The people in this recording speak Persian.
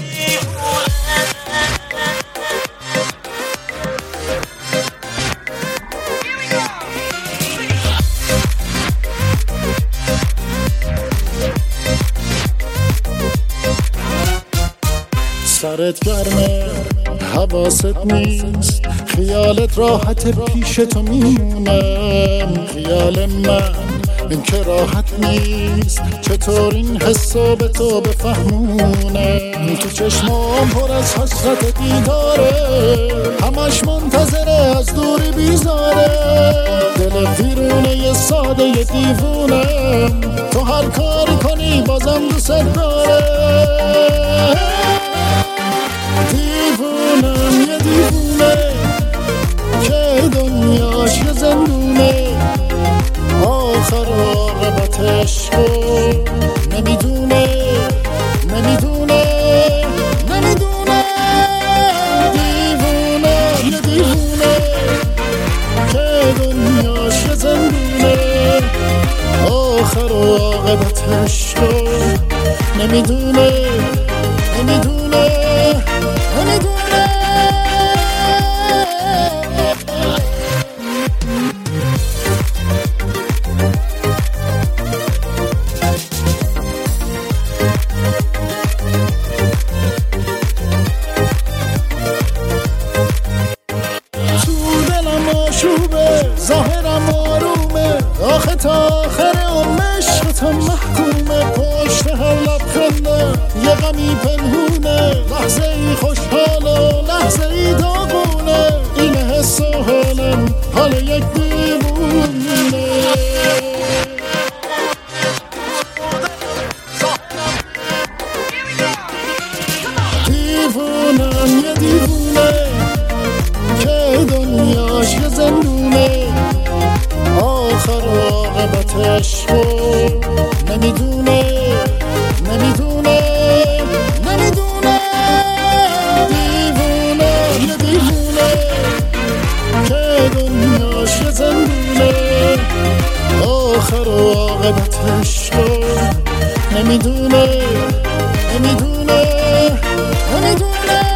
سرت گرمه حواست نیست، خیالت راحت پیش تو میمونم. خیال من این که راحت نیست، چطور این حسو به تو بفهمونم. تو چشمام پر از حسرت دیداره، همش منتظره از دوری بیزاره. دل ویرونه یه ساده یه دیوونم، تو هر کاری کنی بازم دوست داره. دیوونم یه دیوونه که دنیاش یه زندونه، آخر و عاقبتش رو نمیدونه نمیدونه نمیدونه. دیوونم یه دیوونه که دنیاش یه زندونه، آخر و عاقبتش رو نمیدونه نمیدونه نمیدونه. تو دلم آشوبه، ظاهرم آرومه، آخه تا آخر عمرش تا محکومه. پشت هر لبخنده یه غمی پنهونه، لحظه ای خوشحال و لحظه ای داغونه. این حس و حالم حال یک دیوونه. دیوونم یه دیوونه که دنیاش یه زندونه، آخر و عاقبتش رو نمیدونه نمیدونه نمیدونه. دیوونه یه دیوونه که دنیاش یه زندونه، آخر و عاقبتش رو نمیدونه نمیدونه نمیدونه.